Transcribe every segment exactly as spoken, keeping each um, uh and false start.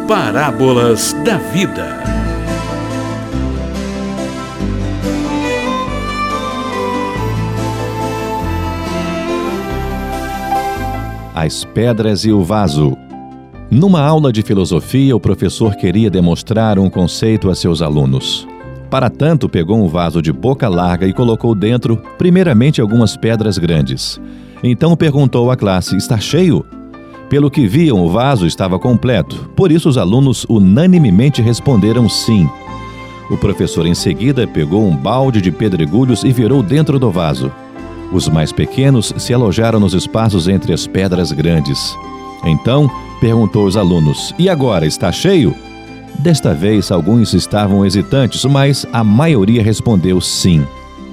Parábolas da Vida. As pedras e o vaso. Numa aula de filosofia, o professor queria demonstrar um conceito a seus alunos. Para tanto, pegou um vaso de boca larga e colocou dentro, primeiramente, algumas pedras grandes. Então perguntou à classe: está cheio? Pelo que viam, o vaso estava completo, por isso os alunos unanimemente responderam sim. O professor em seguida pegou um balde de pedregulhos e virou dentro do vaso. Os mais pequenos se alojaram nos espaços entre as pedras grandes. Então, perguntou aos alunos: e agora, está cheio? Desta vez, alguns estavam hesitantes, mas a maioria respondeu sim.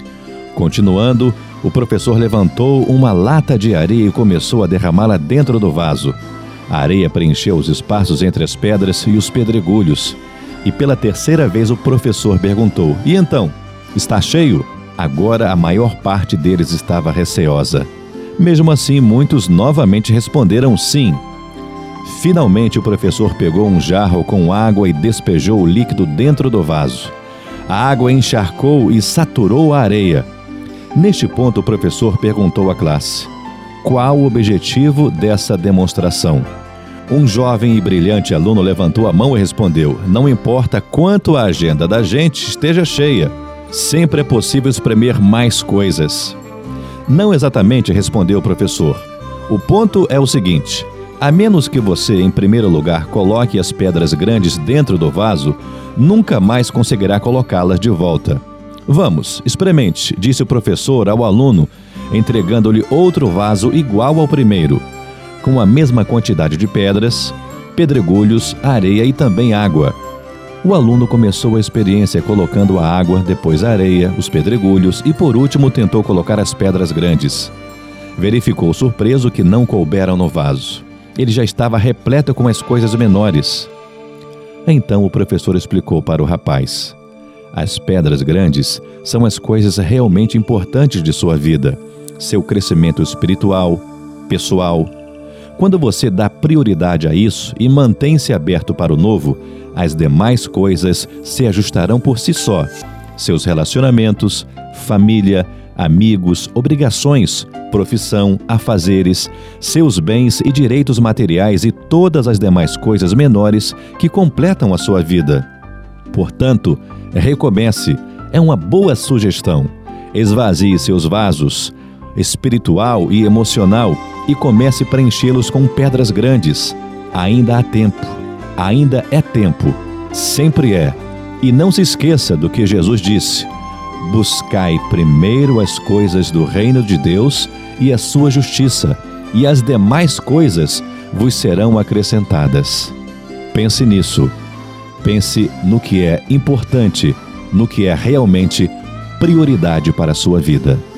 Continuando, o professor levantou uma lata de areia e começou a derramá-la dentro do vaso. A areia preencheu os espaços entre as pedras e os pedregulhos. E pela terceira vez o professor perguntou: e então, está cheio? Agora a maior parte deles estava receosa. Mesmo assim, muitos novamente responderam sim. Finalmente o professor pegou um jarro com água e despejou o líquido dentro do vaso. A água encharcou e saturou a areia. Neste ponto o professor perguntou à classe: qual o objetivo dessa demonstração? Um jovem e brilhante aluno levantou a mão e respondeu: não importa quanto a agenda da gente esteja cheia, sempre é possível espremer mais coisas. Não exatamente, respondeu o professor. O ponto é o seguinte: a menos que você, em primeiro lugar, coloque as pedras grandes dentro do vaso, nunca mais conseguirá colocá-las de volta. Vamos, experimente, disse o professor ao aluno, entregando-lhe outro vaso igual ao primeiro, com a mesma quantidade de pedras, pedregulhos, areia e também água. O aluno começou a experiência colocando a água, depois a areia, os pedregulhos e, por último, tentou colocar as pedras grandes. Verificou surpreso que não couberam no vaso. Ele já estava repleto com as coisas menores. Então o professor explicou para o rapaz: as pedras grandes são as coisas realmente importantes de sua vida, seu crescimento espiritual, pessoal. Quando você dá prioridade a isso e mantém-se aberto para o novo, as demais coisas se ajustarão por si só. Seus relacionamentos, família, amigos, obrigações, profissão, afazeres, seus bens e direitos materiais e todas as demais coisas menores que completam a sua vida. Portanto, recomece. É uma boa sugestão. Esvazie seus vasos, espiritual e emocional, e comece a preenchê-los com pedras grandes. Ainda há tempo. Ainda é tempo. Sempre é. E não se esqueça do que Jesus disse: buscai primeiro as coisas do reino de Deus e a sua justiça, e as demais coisas vos serão acrescentadas. Pense nisso. Pense no que é importante, no que é realmente prioridade para a sua vida.